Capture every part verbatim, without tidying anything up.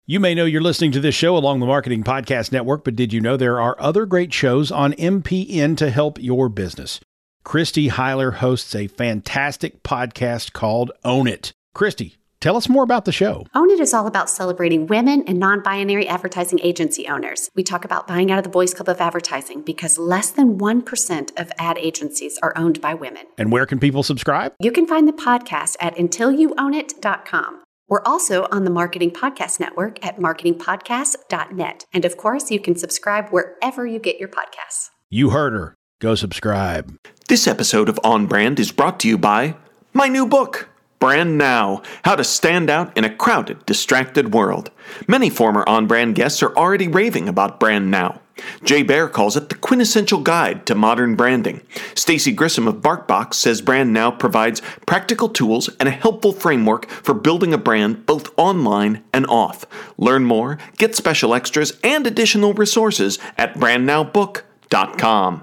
You may know you're listening to this show along the Marketing Podcast Network, but did you know there are other great shows on M P N to help your business? Christy Heiler hosts a fantastic podcast called Own It. Christy, tell us more about the show. Own It is all about celebrating women and non-binary advertising agency owners. We talk about buying out of the Boys Club of Advertising because less than one percent of ad agencies are owned by women. And where can people subscribe? You can find the podcast at until you own it dot com. We're also on the Marketing Podcast Network at marketing podcast dot net. And of course, you can subscribe wherever you get your podcasts. You heard her. Go subscribe. This episode of On Brand is brought to you by my new book, Brand Now, How to Stand Out in a Crowded, Distracted World. Many former On Brand guests are already raving about Brand Now. Jay Baer calls it the quintessential guide to modern branding. Stacy Grissom of BarkBox says Brand Now provides practical tools and a helpful framework for building a brand both online and off. Learn more, get special extras, and additional resources at brand now book dot com.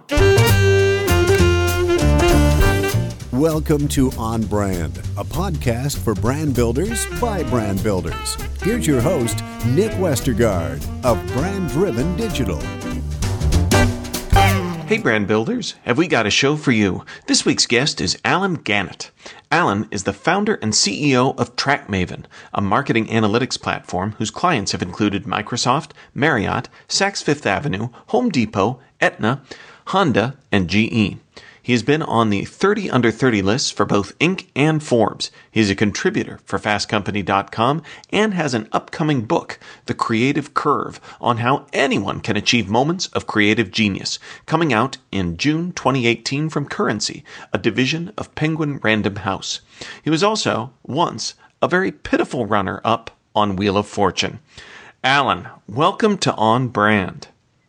Welcome to On Brand, a podcast for brand builders by brand builders. Here's your host, Nick Westergaard of Brand Driven Digital. Hey brand builders, have we got a show for you? This week's guest is Alan Gannett. Alan is the founder and C E O of TrackMaven, a marketing analytics platform whose clients have included Microsoft, Marriott, Saks Fifth Avenue, Home Depot, Aetna, Honda, and G E. He has been on the thirty under thirty lists for both Inc and Forbes. He's a contributor for fast company dot com and has an upcoming book, The Creative Curve, on how anyone can achieve moments of creative genius, coming out in June twenty eighteen from Currency, a division of Penguin Random House. He was also, once, a very pitiful runner-up on Wheel of Fortune. Alan, welcome to On Brand.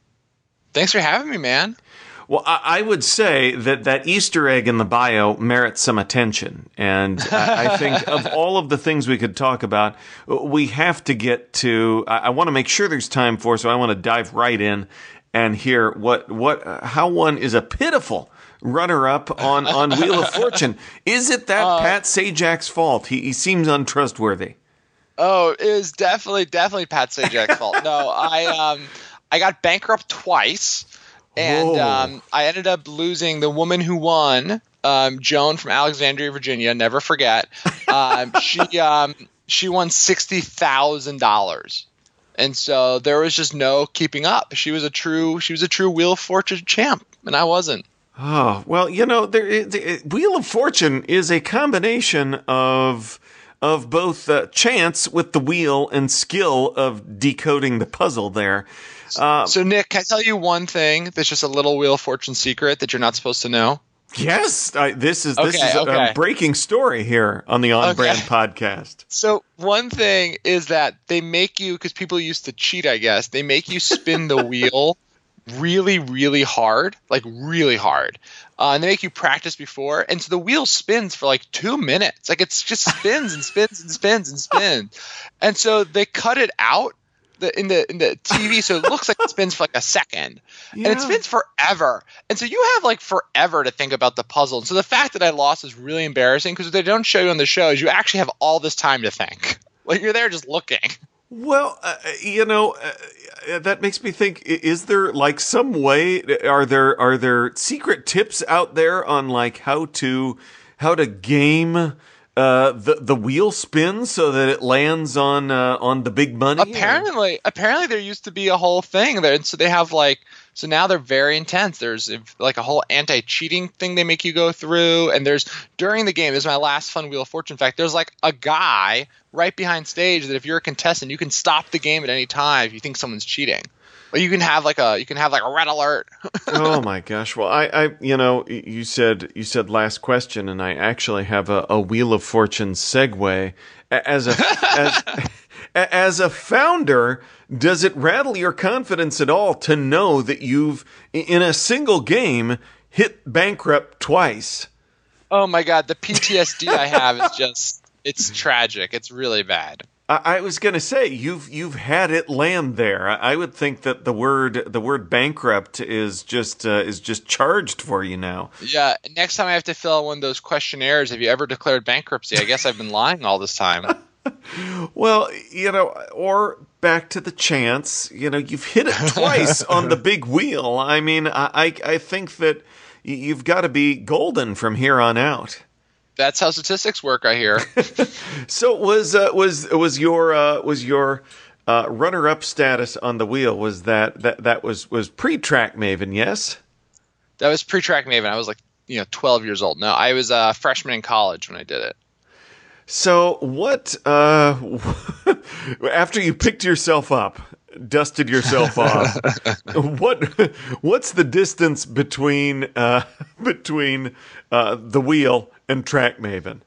Thanks for having me, man. Well, I would say that that Easter egg in the bio merits some attention. And I think of all of the things we could talk about, we have to get to, I want to make sure there's time for, so I want to dive right in and hear what, what, how one is a pitiful runner-up on, on Wheel of Fortune. Is it that uh, Pat Sajak's fault? He, he seems untrustworthy. Oh, it is definitely, definitely Pat Sajak's fault. No, I, um, I got bankrupt twice. And um, I ended up losing the woman who won, um, Joan from Alexandria, Virginia. Never forget. Um, she um, she won sixty thousand dollars, and so there was just no keeping up. She was a true she was a true Wheel of Fortune champ, and I wasn't. Oh well, you know, there, the Wheel of Fortune is a combination of of both uh, chance with the wheel and skill of decoding the puzzle there. Uh, so, Nick, can I tell you one thing that's just a little Wheel of Fortune secret that you're not supposed to know? Yes. I, this is this okay, is a, okay. a breaking story here on the On Brand okay. podcast. So one thing is that they make you, because people used to cheat, I guess, they make you spin the wheel really, really hard, like really hard. Uh, and they make you practice before. And so the wheel spins for like two minutes. Like it's just spins and spins and spins and spins. And so they cut it out. The, in the in the T V, so it looks like it spins for like a second, yeah. and it spins forever. And so you have like forever to think about the puzzle. And so the fact that I lost is really embarrassing because what they don't show you on the show is you actually have all this time to think. Like you're there just looking. Well, uh, you know, uh, that makes me think: is there like some way? Are there are there secret tips out there on like how to how to game? Uh, the the wheel spins so that it lands on uh, on the big money. Apparently, or? apparently there used to be a whole thing there, and so they have like so now they're very intense. There's like a whole anti-cheating thing they make you go through, and there's during the game. This is my last fun Wheel of Fortune fact. There's like a guy right behind stage that if you're a contestant, you can stop the game at any time if you think someone's cheating. Or you can have like a you can have like a red alert. Oh my gosh! Well, I, I you know you said you said last question, and I actually have a, a Wheel of Fortune segue. As a as, as a founder, does it rattle your confidence at all to know that you've in a single game hit bankrupt twice? Oh my God, the P T S D I have is just it's tragic. It's really bad. I was going to say you've you've had it land there. I would think that the word the word bankrupt is just uh, is just charged for you now. Yeah. Next time I have to fill out one of those questionnaires, have you ever declared bankruptcy? I guess I've been lying all this time. Well, you know, or back to the chance, you know, you've hit it twice on the big wheel. I mean, I, I think that you've got to be golden from here on out. That's how statistics work, I hear. So was uh, was was your uh, was your uh, runner-up status on the wheel? Was that that that was was pre-TrackMaven? Yes, that was pre-TrackMaven. I was like, you know, twelve years old. No, I was a freshman in college when I did it. So what, uh, after you picked yourself up, dusted yourself off, what, what's the distance between, uh, between, uh, the wheel and TrackMaven?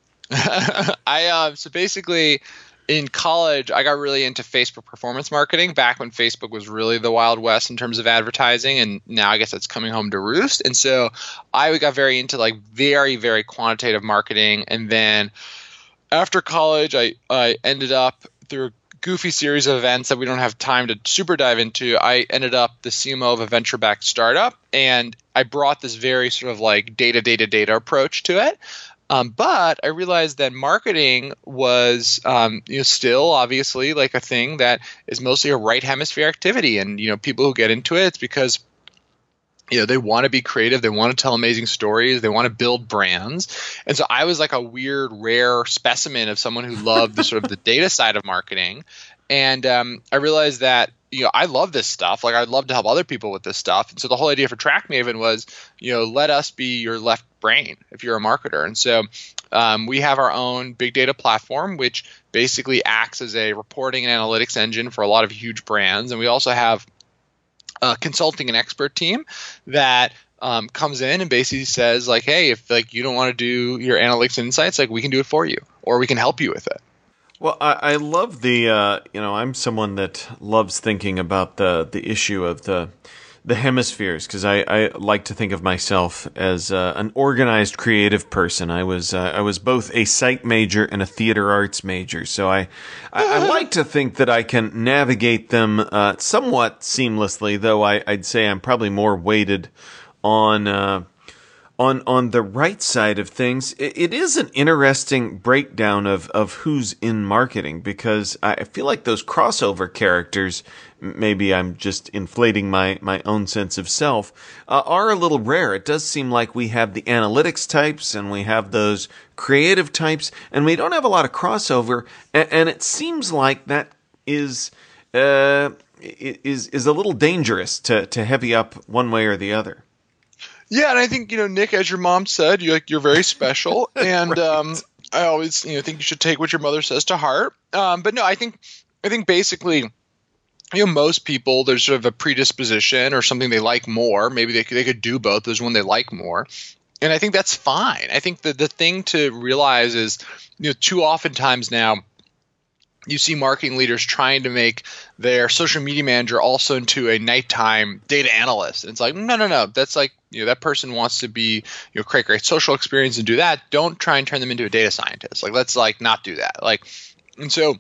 I, uh, so basically in college, I got really into Facebook performance marketing back when Facebook was really the Wild West in terms of advertising. And now I guess that's coming home to roost. And so I got very into like very, very quantitative marketing. And then after college, I, I ended up through a goofy series of events that we don't have time to super dive into. I ended up the C M O of a venture-backed startup, and I brought this very sort of like data, data, data approach to it. Um, but I realized that marketing was, um, you know, still obviously like a thing that is mostly a right hemisphere activity, and you know, people who get into it, it's because you know, they want to be creative. They want to tell amazing stories. They want to build brands. And so I was like a weird, rare specimen of someone who loved the sort of the data side of marketing. And um, I realized that, you know, I love this stuff. Like, I'd love to help other people with this stuff. And so the whole idea for TrackMaven was, you know, let us be your left brain if you're a marketer. And so um, we have our own big data platform, which basically acts as a reporting and analytics engine for a lot of huge brands. And we also have a consulting and expert team that um, comes in and basically says like, hey, if like you don't want to do your analytics and insights, like we can do it for you, or we can help you with it. Well, I, I love the, uh, you know, I'm someone that loves thinking about the, the issue of the the hemispheres, because I, I like to think of myself as uh, an organized creative person. I was uh, I was both a psych major and a theater arts major, so I I, I like to think that I can navigate them uh, somewhat seamlessly. Though I, I'd say I'm probably more weighted on uh, on on the right side of things. It, it is an interesting breakdown of of who's in marketing, because I feel like those crossover characters, maybe I'm just inflating my, my own sense of self, uh, are a little rare. It does seem like we have the analytics types and we have those creative types, and we don't have a lot of crossover. And, and it seems like that is uh, is is a little dangerous to to heavy up one way or the other. Yeah, and I think, you know, Nick, as your mom said, you're like you're very special, and right. um, I always you know think you should take what your mother says to heart. Um, but no, I think I think basically, you know, most people, there's sort of a predisposition or something they like more. Maybe they could, they could do both. There's one they like more. And I think that's fine. I think that the thing to realize is, you know, too often times now, you see marketing leaders trying to make their social media manager also into a nighttime data analyst. And it's like, no, no, no. That's like, you know, that person wants to be, you know, create great social experience and do that. Don't try and turn them into a data scientist. Like, let's like not do that. Like, and so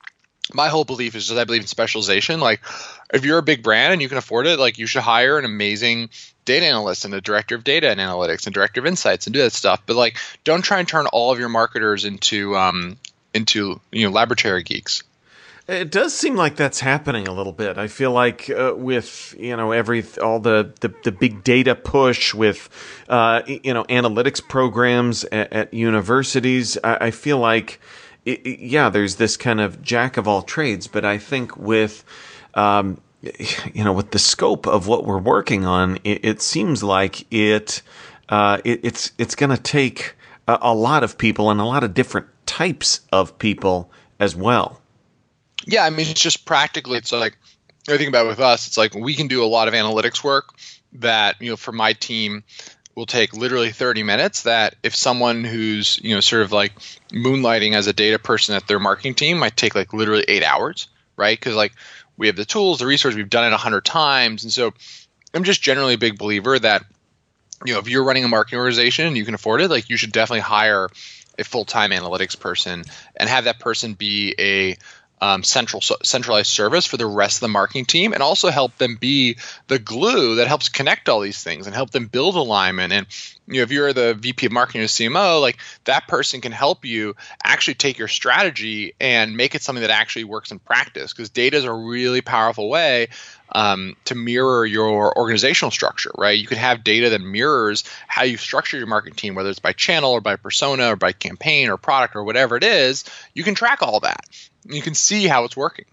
my whole belief is that I believe in specialization. Like, if you're a big brand and you can afford it, like you should hire an amazing data analyst and a director of data and analytics and director of insights and do that stuff. But like, don't try and turn all of your marketers into, um, into, you know, laboratory geeks. It does seem like that's happening a little bit. I feel like uh, with, you know, every all the, the, the big data push with, uh, you know, analytics programs at, at universities, I, I feel like, it, it, yeah, there's this kind of jack of all trades. But I think with, um, you know, with the scope of what we're working on, it, it seems like it, uh, it it's it's going to take a, a lot of people and a lot of different types of people as well. Yeah, I mean, it's just practically, it's like, I think about it with us, it's like we can do a lot of analytics work that, you know, for my team will take literally thirty minutes, that if someone who's, you know, sort of like moonlighting as a data person at their marketing team might take like literally eight hours, right? Because like we have the tools, the resources, we've done it a hundred times. And so I'm just generally a big believer that, you know, if you're running a marketing organization and you can afford it, like you should definitely hire a full-time analytics person and have that person be a um, central centralized service for the rest of the marketing team, and also help them be the glue that helps connect all these things and help them build alignment. And you know, if you're the V P of marketing or C M O, like that person can help you actually take your strategy and make it something that actually works in practice, because data is a really powerful way um, to mirror your organizational structure, right? You can have data that mirrors how you structure your marketing team, whether it's by channel or by persona or by campaign or product or whatever it is. You can track all that. You can see how it's working.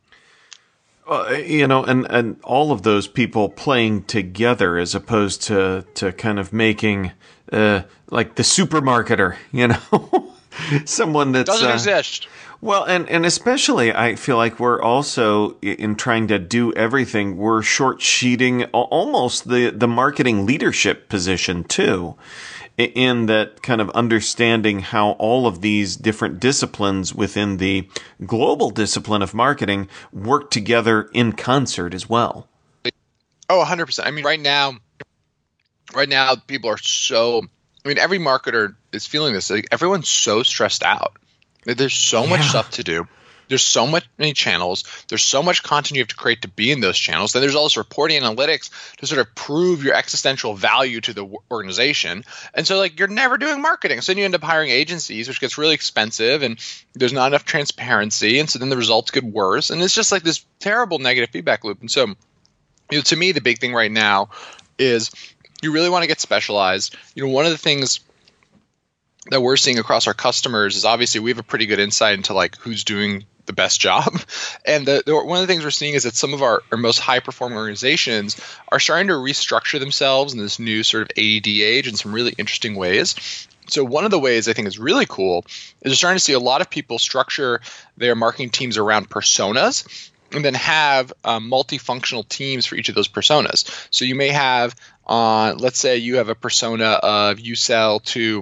Uh, you know, and, and all of those people playing together as opposed to, to kind of making uh, like the supermarketer, you know, someone that's doesn't uh, exist. Well, and, and especially I feel like we're also in trying to do everything. We're short sheeting almost the, the marketing leadership position too, in that kind of understanding how all of these different disciplines within the global discipline of marketing work together in concert as well. Oh, one hundred percent. I mean, right now, right now, people are so, I mean, every marketer is feeling this. Like, everyone's so stressed out. There's so Yeah. much stuff to do. There's so much many channels. There's so much content you have to create to be in those channels. Then there's all this reporting analytics to sort of prove your existential value to the w- organization. And so like you're never doing marketing. So then you end up hiring agencies, which gets really expensive, and there's not enough transparency. And so then the results get worse. And it's just like this terrible negative feedback loop. And so, you know, to me, the big thing right now is you really want to get specialized. You know, one of the things that we're seeing across our customers is obviously we have a pretty good insight into like who's doing the best job. And the, the, one of the things we're seeing is that some of our, our most high performing organizations are starting to restructure themselves in this new sort of A D D age in some really interesting ways. So one of the ways I think is really cool is we're starting to see a lot of people structure their marketing teams around personas and then have um, multifunctional teams for each of those personas. So you may have, uh, let's say you have a persona of you sell to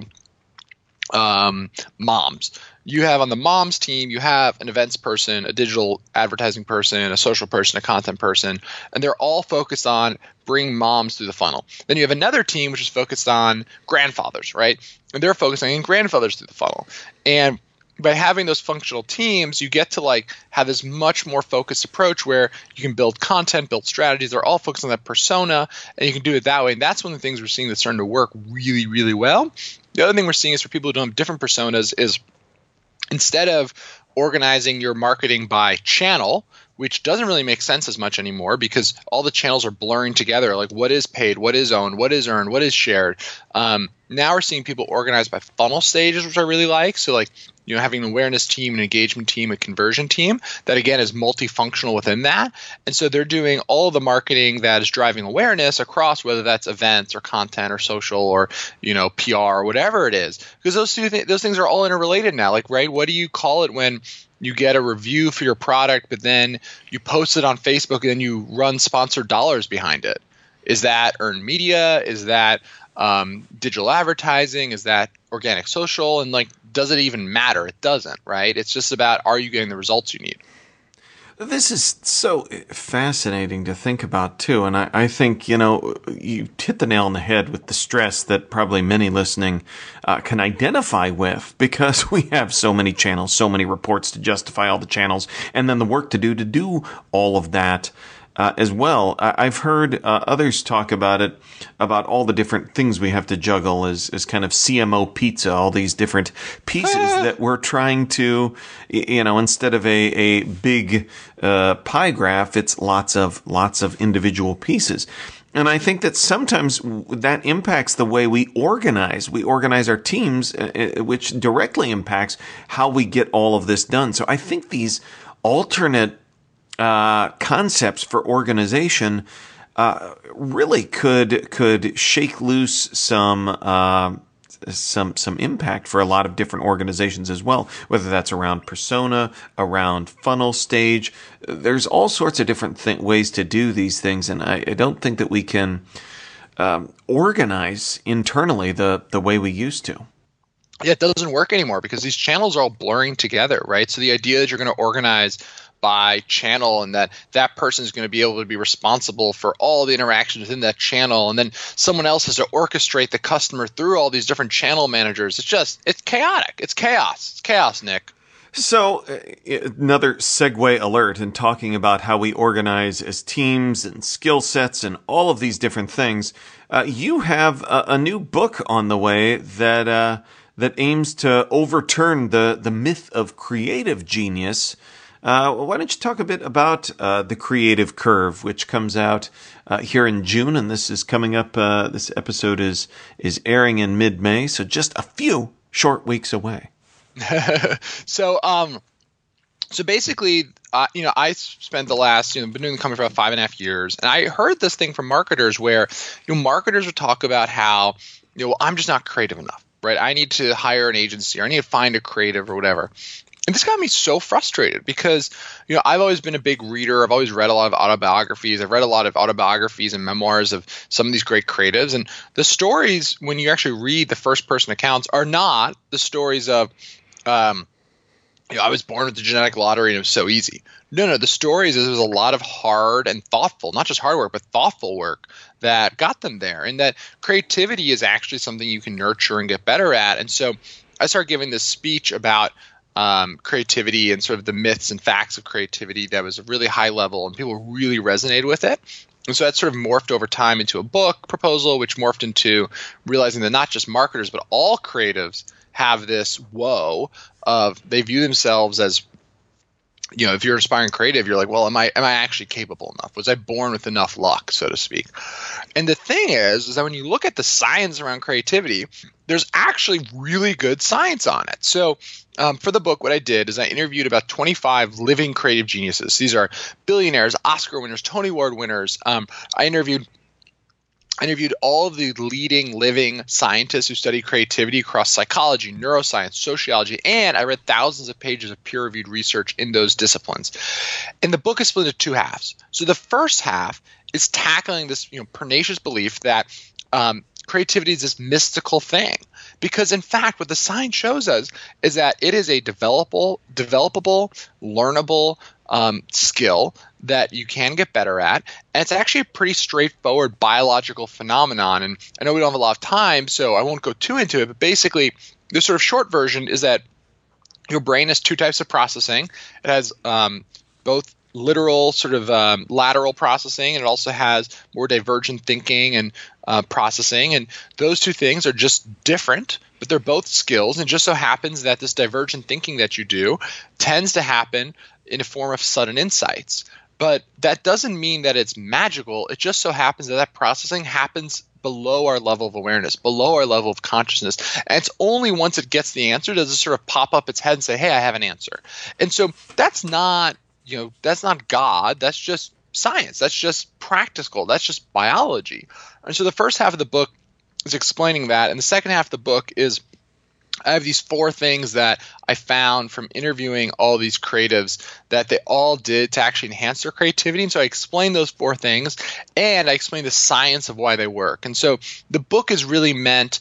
um, moms. You have on the moms team, you have an events person, a digital advertising person, a social person, a content person, and they're all focused on bringing moms through the funnel. Then you have another team which is focused on grandfathers, right? And they're focusing on grandfathers through the funnel. And by having those functional teams, you get to like have this much more focused approach where you can build content, build strategies. They're all focused on that persona, and you can do it that way. And that's one of the things we're seeing that's starting to work really, really well. The other thing we're seeing is for people who don't have different personas is instead of organizing your marketing by channel, which doesn't really make sense as much anymore because all the channels are blurring together, like what is paid, what is owned, what is earned, what is shared. Um, now we're seeing people organized by funnel stages, which I really like. So like, you know, having an awareness team, an engagement team, a conversion team that again is multifunctional within that. And so they're doing all of the marketing that is driving awareness across whether that's events or content or social or, you know, P R or whatever it is. Because those two th- those things are all interrelated now. Like, right, what do you call it when you get a review for your product, but then you post it on Facebook and then you run sponsored dollars behind it? Is that earned media? Is that um, digital advertising? Is that organic social? And like, does it even matter? It doesn't, right? It's just about, are you getting the results you need? This is so fascinating to think about, too. And I, I think, you know, you hit the nail on the head with the stress that probably many listening uh, can identify with because we have so many channels, so many reports to justify all the channels, and then the work to do to do all of that uh, as well. I, I've heard uh, others talk about it, about all the different things we have to juggle as, as kind of C M O pizza, all these different pieces that we're trying to, you know, instead of a, a big uh, pie graph, it's lots of, lots of individual pieces. And I think that sometimes that impacts the way we organize. We organize our teams, uh, which directly impacts how we get all of this done. So I think these alternate uh, concepts for organization uh, really could could shake loose some uh, some some impact for a lot of different organizations as well. Whether that's around persona, around funnel stage, there's all sorts of different th- ways to do these things, and I, I don't think that we can um, organize internally the the way we used to. Yeah, it doesn't work anymore because these channels are all blurring together, right? So the idea that you're going to organize by channel and that that person is going to be able to be responsible for all the interactions within that channel, and then someone else has to orchestrate the customer through all these different channel managers. It's just, it's chaotic. It's chaos. It's chaos, Nick. So, uh, another segue alert in talking about how we organize as teams and skill sets and all of these different things. Uh, you have a, a new book on the way that uh, that aims to overturn the, the myth of creative genius. Uh, why don't you talk a bit about uh, The Creative Curve, which comes out uh, here in June, and this is coming up. Uh, this episode is is airing in mid-May, so just a few short weeks away. so, um, so basically, uh, you know, I spent the last, you know, been doing the company for about five and a half years, and I heard this thing from marketers where, you know, marketers would talk about how, you know, well, I'm just not creative enough, right? I need to hire an agency, or I need to find a creative or whatever. And this got me so frustrated because, you know, I've always been a big reader. I've always read a lot of autobiographies. I've read a lot of autobiographies and memoirs of some of these great creatives. And the stories, when you actually read the first person accounts, are not the stories of, um, you know, I was born with the genetic lottery and it was so easy. No, no, the stories is there was a lot of hard and thoughtful, not just hard work, but thoughtful work that got them there. And that creativity is actually something you can nurture and get better at. And so I started giving this speech about Um, creativity and sort of the myths and facts of creativity that was a really high level, and people really resonated with it. And so that sort of morphed over time into a book proposal, which morphed into realizing that not just marketers, but all creatives have this woe of they view themselves as, you know, if you're an aspiring creative, you're like, well, am I am I actually capable enough? Was I born with enough luck, so to speak? And the thing is, is that when you look at the science around creativity, there's actually really good science on it. So um, for the book, what I did is I interviewed about twenty-five living creative geniuses. These are billionaires, Oscar winners, Tony Award winners. Um, I interviewed I interviewed all of the leading living scientists who study creativity across psychology, neuroscience, sociology, and I read thousands of pages of peer-reviewed research in those disciplines. And the book is split into two halves. So the first half is tackling this, you know, pernicious belief that um, creativity is this mystical thing. Because in fact, what the science shows us is that it is a developable, developable, learnable um, skill that you can get better at. And it's actually a pretty straightforward biological phenomenon. And I know we don't have a lot of time, so I won't go too into it. But basically, the sort of short version is that your brain has two types of processing. It has um, both literal sort of um, lateral processing, and it also has more divergent thinking and uh, processing. And those two things are just different, but they're both skills. And it just so happens that this divergent thinking that you do tends to happen in a form of sudden insights. But that doesn't mean that it's magical. It just so happens that that processing happens below our level of awareness, below our level of consciousness. And it's only once it gets the answer does it sort of pop up its head and say, hey, I have an answer. And so that's not, you know, that's not God. That's just science. That's just practical. That's just biology. And so the first half of the book is explaining that. And the second half of the book is I have these four things that I found from interviewing all these creatives that they all did to actually enhance their creativity. And so I explain those four things, and I explain the science of why they work. And so the book is really meant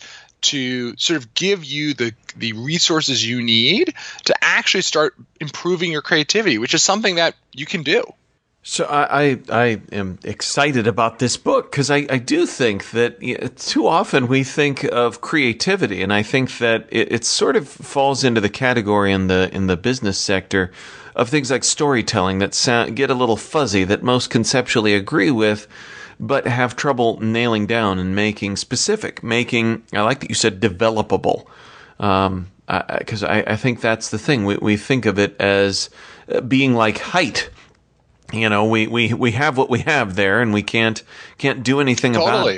to sort of give you the, the resources you need to actually start improving your creativity, which is something that you can do. So I, I, I am excited about this book because I, I do think that you know, too often we think of creativity, and I think that it, it sort of falls into the category in the in the business sector of things like storytelling that sound, get a little fuzzy, that most conceptually agree with, but have trouble nailing down and making specific, making, I like that you said developable, um, because I, I, I think that's the thing. We, we think of it as being like height. You know, we, we, we have what we have there, and we can't can't do anything totally.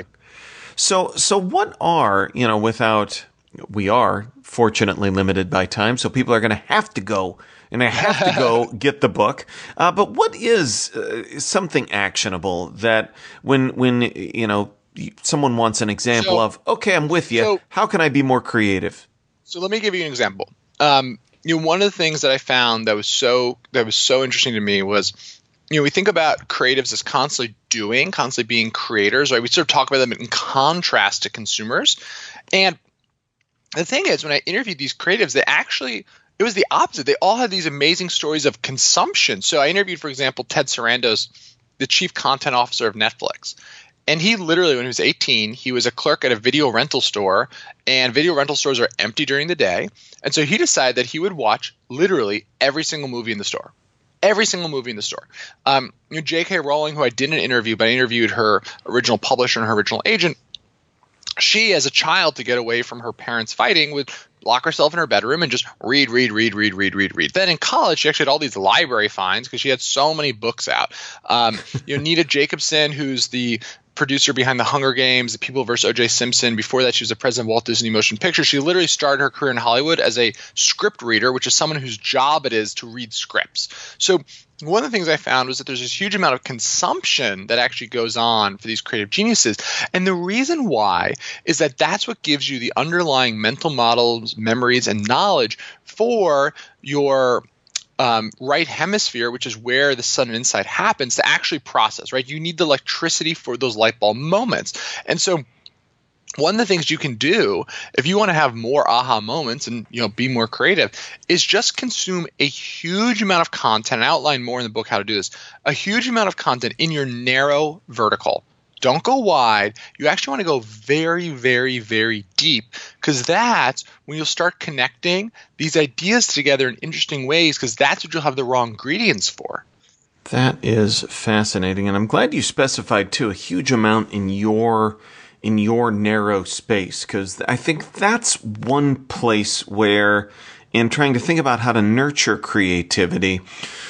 about it. So so what are, you know, without, we are fortunately limited by time, so people are going to have to go, and they have to go get the book. Uh, but what is uh, something actionable that when, when you know, someone wants an example so, of, okay, I'm with you, so, how can I be more creative? So let me give you an example. Um, you know, one of the things that I found that was so that was so interesting to me was, you know, we think about creatives as constantly doing, constantly being creators, right? We sort of talk about them in contrast to consumers. And the thing is, when I interviewed these creatives, they actually, it was the opposite. They all had these amazing stories of consumption. So I interviewed, for example, Ted Sarandos, the chief content officer of Netflix. And he literally, when he was eighteen, he was a clerk at a video rental store, and video rental stores are empty during the day. And so he decided that he would watch literally every single movie in the store. Every single movie in the store. Um, you know, J K Rowling, who I didn't interview, but I interviewed her original publisher and her original agent, she, as a child, to get away from her parents fighting, would lock herself in her bedroom and just read, read, read, read, read, read, read. Then in college, she actually had all these library fines because she had so many books out. Um, you know, Nita Jacobson, who's the producer behind the Hunger Games, The People versus O J Simpson. Before that, she was the president of Walt Disney Motion Pictures. She literally started her career in Hollywood as a script reader, which is someone whose job it is to read scripts. So one of the things I found was that there's this huge amount of consumption that actually goes on for these creative geniuses. And the reason why is that that's what gives you the underlying mental models, memories, and knowledge for your Um, right hemisphere, which is where the sudden insight happens, to actually process, right? You need the electricity for those light bulb moments. And so one of the things you can do if you want to have more aha moments and, you know, be more creative is just consume a huge amount of content. I outline more in the book how to do this. A huge amount of content in your narrow vertical. Don't go wide. You actually want to go very, very, very deep, because that's when you'll start connecting these ideas together in interesting ways, because that's what you'll have the raw ingredients for. That is fascinating, and I'm glad you specified too a huge amount in your in your narrow space, because I think that's one place where, in trying to think about how to nurture creativity,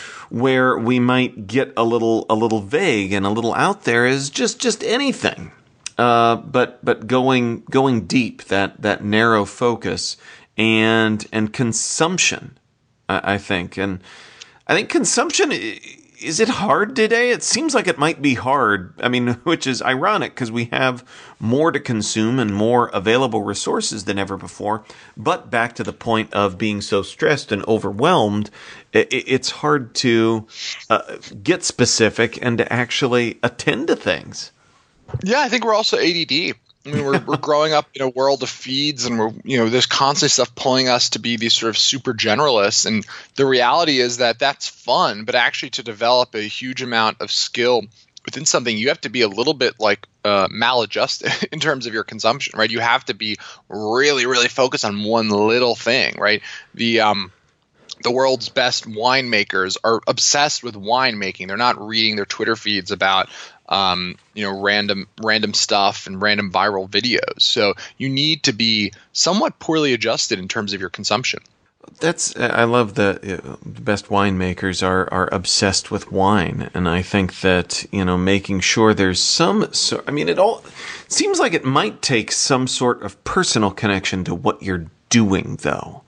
where we might get a little a little vague and a little out there is just just anything, uh, but but going going deep, that that narrow focus and and consumption, I, I think, and I think consumption. Is it hard today? It seems like it might be hard. I mean, which is ironic because we have more to consume and more available resources than ever before. But back to the point of being so stressed and overwhelmed, it's hard to uh, get specific and to actually attend to things. Yeah, I think we're also A D D. I mean, we're we're growing up in a world of feeds, and we're you know there's constant stuff pulling us to be these sort of super generalists. And the reality is that that's fun, but actually to develop a huge amount of skill within something, you have to be a little bit like uh, maladjusted in terms of your consumption, right? You have to be really, really focused on one little thing, right? The um. The world's best winemakers are obsessed with winemaking. They're not reading their Twitter feeds about, um, you know, random random stuff and random viral videos. So you need to be somewhat poorly adjusted in terms of your consumption. That's I love that uh, the best winemakers are are obsessed with wine, and I think that you know making sure there's some. So, I mean, it all it seems like it might take some sort of personal connection to what you're doing, though.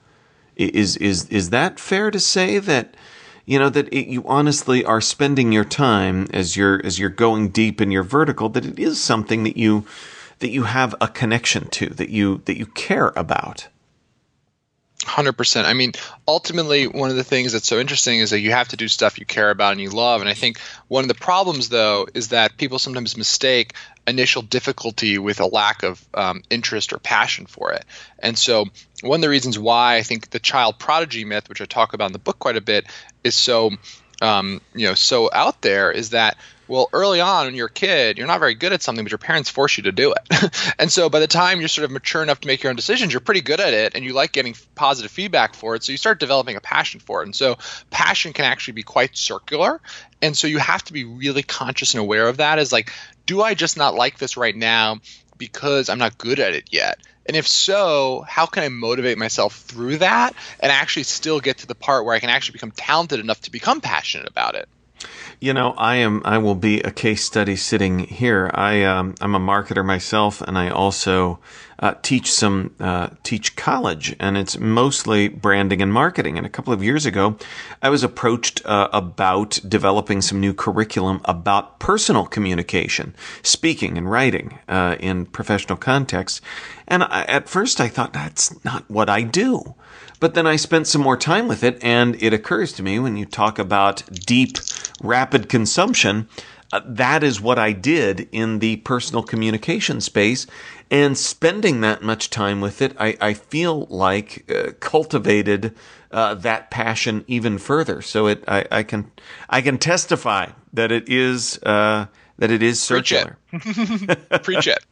Is is is that fair to say that, you know, that it, you honestly are spending your time as you're as you're going deep in your vertical, that it is something that you that you have a connection to, that you that you care about? one hundred percent. I mean, ultimately, one of the things that's so interesting is that you have to do stuff you care about and you love. And I think one of the problems, though, is that people sometimes mistake initial difficulty with a lack of um, interest or passion for it. And so one of the reasons why I think the child prodigy myth, which I talk about in the book quite a bit, is so um, you know so out there is that, well, early on when you're a kid, you're not very good at something, but your parents force you to do it. And so by the time you're sort of mature enough to make your own decisions, you're pretty good at it and you like getting positive feedback for it. So you start developing a passion for it. And so passion can actually be quite circular. And so you have to be really conscious and aware of that, as like, do I just not like this right now because I'm not good at it yet? And if so, how can I motivate myself through that and actually still get to the part where I can actually become talented enough to become passionate about it? You know, I am. I will be a case study sitting here. I um, I'm a marketer myself, and I also uh, teach some uh, teach college, and it's mostly branding and marketing. And a couple of years ago, I was approached uh, about developing some new curriculum about personal communication, speaking and writing uh, in professional contexts. And I, at first, I thought that's not what I do. But then I spent some more time with it, and it occurs to me when you talk about deep, rapid consumption, uh, that is what I did in the personal communication space. And spending that much time with it, I, I feel like uh, cultivated uh, that passion even further. So it, I, I can, I can testify that it is uh, that it is circular. Preach it. Preach it.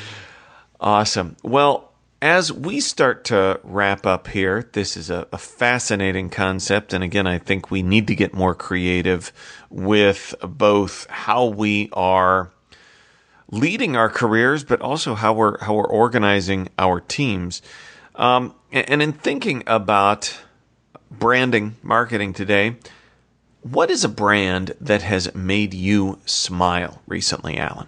Awesome. Well, as we start to wrap up here, this is a, a fascinating concept. And again, I think we need to get more creative with both how we are leading our careers, but also how we're how we're organizing our teams. Um, and, and in thinking about branding, marketing today, what is a brand that has made you smile recently, Alan?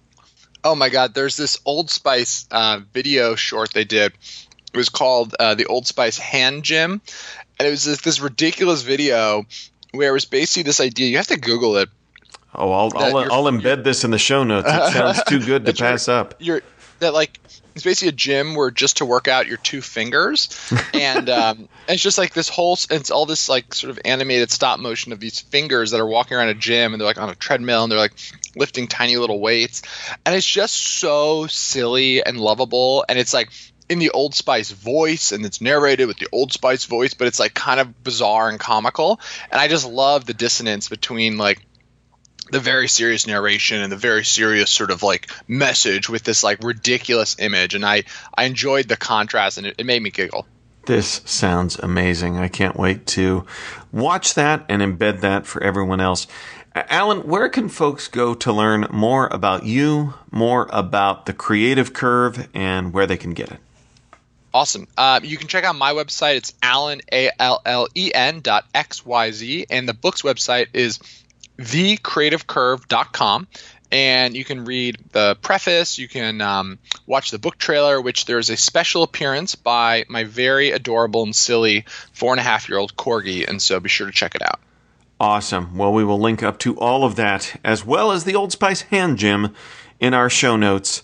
Oh my God, there's this Old Spice uh, video short they did. It was called uh, the Old Spice Hand Gym. And it was this, this ridiculous video where it was basically this idea. You have to Google it. Oh, I'll I'll, I'll embed this in the show notes. It sounds too good to pass your, up. You're, that like it's basically a gym where just to work out your two fingers, and um, it's just like this whole it's all this like sort of animated stop motion of these fingers that are walking around a gym, and they're like on a treadmill, and they're like lifting tiny little weights, and it's just so silly and lovable, and it's like in the Old Spice voice, and it's narrated with the Old Spice voice, but it's like kind of bizarre and comical, and I just love the dissonance between like the very serious narration and the very serious sort of like message with this like ridiculous image. And I, I enjoyed the contrast, and it, it made me giggle. This sounds amazing. I can't wait to watch that and embed that for everyone else. Alan, where can folks go to learn more about you, more about the Creative Curve, and where they can get it? Awesome. Uh, you can check out my website. It's Allen, A L L E N dot X Y Z. And the book's website is the creative curve dot com, and you can read the preface. You can um, watch the book trailer, which there's a special appearance by my very adorable and silly four and a half year old corgi, and so be sure to check it out. Awesome. Well, we will link up to all of that, as well as the Old Spice Hand Gym, in our show notes.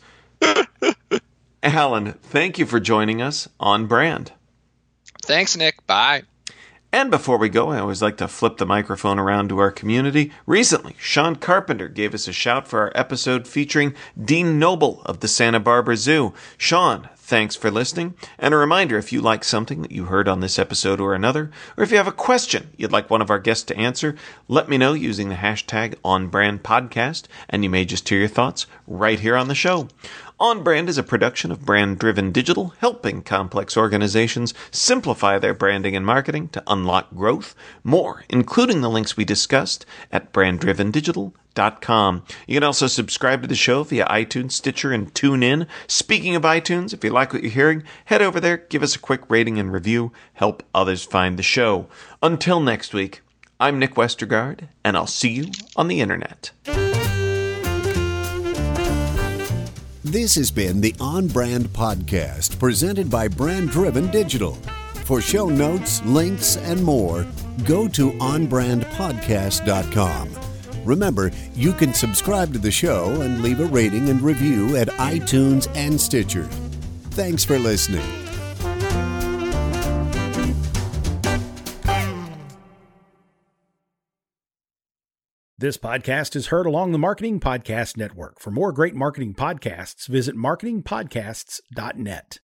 Alan, thank you for joining us on Brand. Thanks, Nick. Bye. And before we go, I always like to flip the microphone around to our community. Recently, Sean Carpenter gave us a shout for our episode featuring Dean Noble of the Santa Barbara Zoo. Sean, thanks for listening. And a reminder, if you like something that you heard on this episode or another, or if you have a question you'd like one of our guests to answer, let me know using the hashtag OnBrandPodcast, and you may just hear your thoughts right here on the show. On Brand is a production of Brand Driven Digital, helping complex organizations simplify their branding and marketing to unlock growth. More, including the links we discussed, at brand driven digital dot com. You can also subscribe to the show via iTunes, Stitcher, and TuneIn. Speaking of iTunes, if you like what you're hearing, head over there, give us a quick rating and review, help others find the show. Until next week, I'm Nick Westergaard, and I'll see you on the internet. This has been the On Brand Podcast, presented by Brand Driven Digital. For show notes, links, and more, go to on brand podcast dot com. Remember, you can subscribe to the show and leave a rating and review at iTunes and Stitcher. Thanks for listening. This podcast is heard along the Marketing Podcast Network. For more great marketing podcasts, visit marketing podcasts dot net.